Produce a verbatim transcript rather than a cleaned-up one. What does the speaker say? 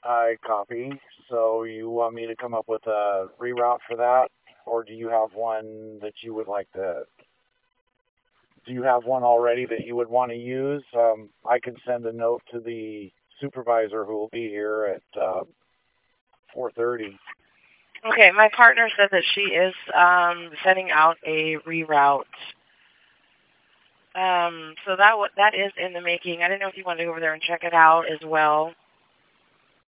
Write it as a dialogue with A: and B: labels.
A: I copy. So you want me to come up with a reroute for that? Or do you have one that you would like to, do you have one already that you would want to use? Um, I can send a note to the supervisor who will be here at uh, four thirty.
B: Okay, my partner said that she is um, sending out a reroute. Um, so that w- that is in the making. I didn't know if you wanted to go over there and check it out as well.